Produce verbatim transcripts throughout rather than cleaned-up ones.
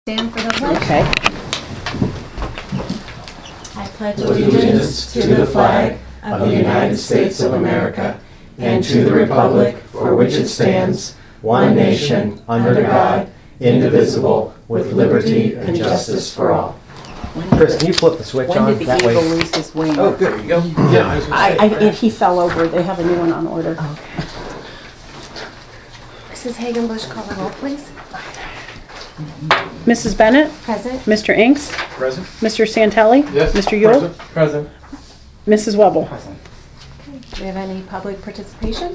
Stand for the pledge. Okay. I pledge Allegiance to the flag of the United States of America and to the republic for which it stands, one nation, under God, indivisible, with liberty and justice for all. Chris, can you flip the switch When on? did the That eagle way. lose his wing? Oh, good. There you go. Yeah, I was gonna I, say, I, if he fell over, they have a new one on order. Missus Hagenbush, call the roll, please. Missus Bennett, Present. Mister Inks, Present? Mister Santelli, Yes. Mister Yule, Present. Missus Webble. Do we have any public participation?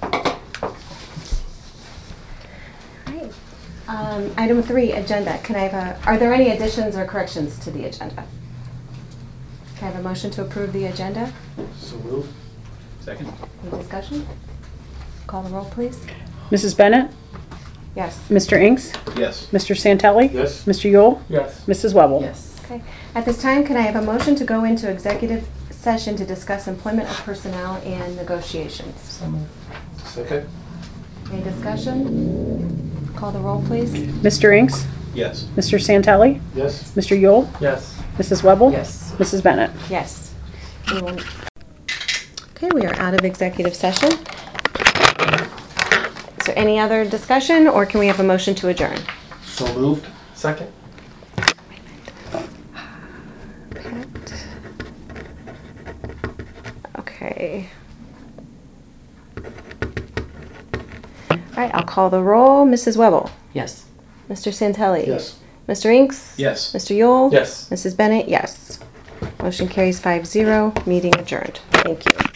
Alright. Um, item three, agenda. Can I have a, are there any additions or corrections to the agenda? Can I have a motion to approve the agenda? So moved. Second? Any discussion? Call the roll, please. Missus Bennett, Yes. Mister Inks, Yes. Mister Santelli, Yes. Mister Yule, Yes. Missus Webble. Yes. Okay. At this time, can I have a motion to go into executive session to discuss employment of personnel and negotiations? Second? Any discussion? Call the roll, please. Mister Inks, Yes. Mister Santelli, Yes. Mister Yule, Yes. Missus Webble, Yes. Missus Bennett. Yes. Anyone? Okay, we are out of executive session. Is there any other discussion, or can we have a motion to adjourn? So moved. Second? Okay. All right, I'll call the roll. Missus Webble, Yes. Mister Santelli. Yes. Mister Inks. Yes. Mister Yule. Yes. Missus Bennett, yes. Motion carries five zero. Meeting adjourned. Thank you.